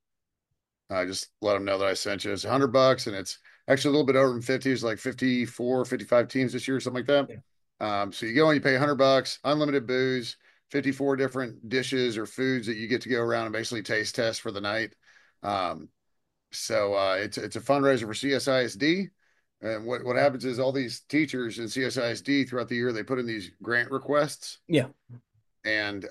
I just let them know that I sent you. It's $100 and it's actually a little bit over than 50. It's like 54, 55 teams this year, something like that. Yeah. So you go and you pay $100, unlimited booze, 54 different dishes or foods that you get to go around and basically taste test for the night. Um, it's a fundraiser for CSISD. And what happens is all these teachers in CSISD throughout the year, they put in these grant requests Yeah. and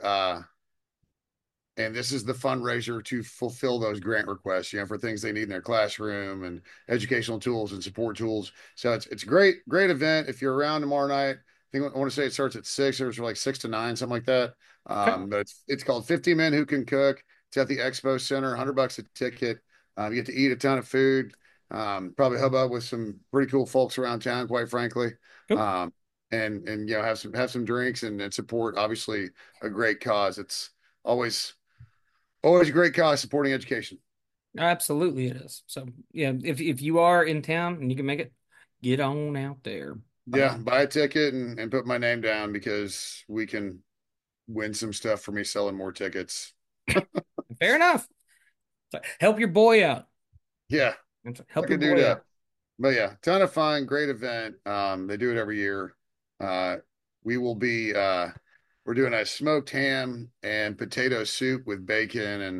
this is the fundraiser to fulfill those grant requests, for things they need in their classroom and educational tools and support tools. So it's a great event. If you're around tomorrow night, I want to say it starts at 6 or like 6 to 9, something like that. Okay. But it's called 50 Men Who Can Cook. It's at the Expo Center, $100 a ticket. You get to eat a ton of food. Probably hub up with some pretty cool folks around town, quite frankly. Cool. And have some drinks and support obviously a great cause. It's always a great cause supporting education. Absolutely it is. So yeah, if you are in town and you can make it, get on out there. Yeah, buy a ticket and put my name down because we can win some stuff for me selling more tickets. Fair enough. So help your boy out. Yeah, I Help your could do boy that. out. But yeah, ton of fun, great event. They do it every year. Uh, we will be we're doing a smoked ham and potato soup with bacon and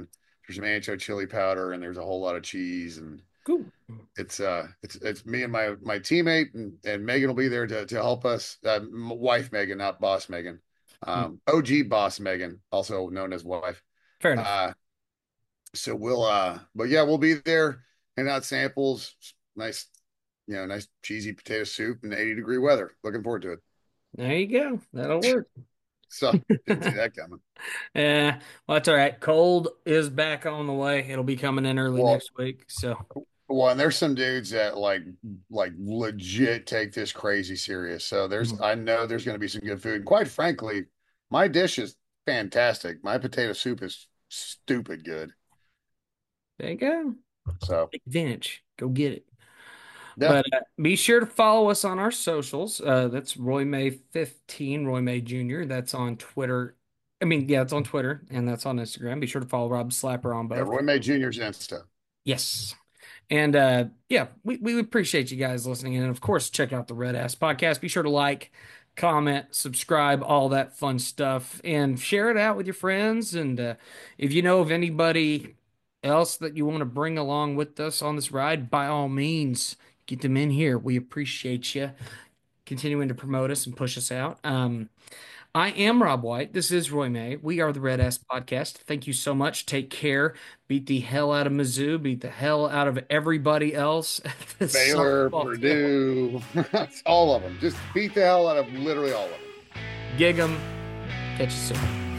there's some ancho chili powder, and there's a whole lot of cheese, and Cool. it's me and my teammate, and Megan will be there to help us. Wife Megan, not boss Megan. OG boss Megan, also known as wife. Fair enough. So but yeah, we'll be there, and out samples. Nice, nice cheesy potato soup in 80-degree weather. Looking forward to it. There you go. That'll work. So didn't see that coming. Yeah, well, that's all right. Cold is back on the way. It'll be coming in early Well, next week. So, well, and there's some dudes that like legit take this crazy serious. So I know there's going to be some good food. And quite frankly, my dish is fantastic. My potato soup is stupid good. there you go. So Take advantage. Go get it. yeah, But be sure to follow us on our socials. That's Roy May 15, Roy May Jr. That's on Twitter. I mean, yeah, it's on Twitter and that's on Instagram. Be sure to follow Rob Slapper on both. Roy May Jr.'s Insta. Yes. And yeah, we appreciate you guys listening. And of course, check out the Red Ass Podcast. Be sure to like, comment, subscribe, all that fun stuff, and share it out with your friends. And if you know of anybody else that you want to bring along with us on this ride, by all means, get them in here. We appreciate you continuing to promote us and push us out. I am Rob White. This is Roy May. We are the Red Ass Podcast. Thank you so much. Take care. Beat the hell out of Mizzou. Beat the hell out of everybody else. Baylor, Purdue, all of them. Just beat the hell out of literally all of them. Gig 'em. Catch you soon.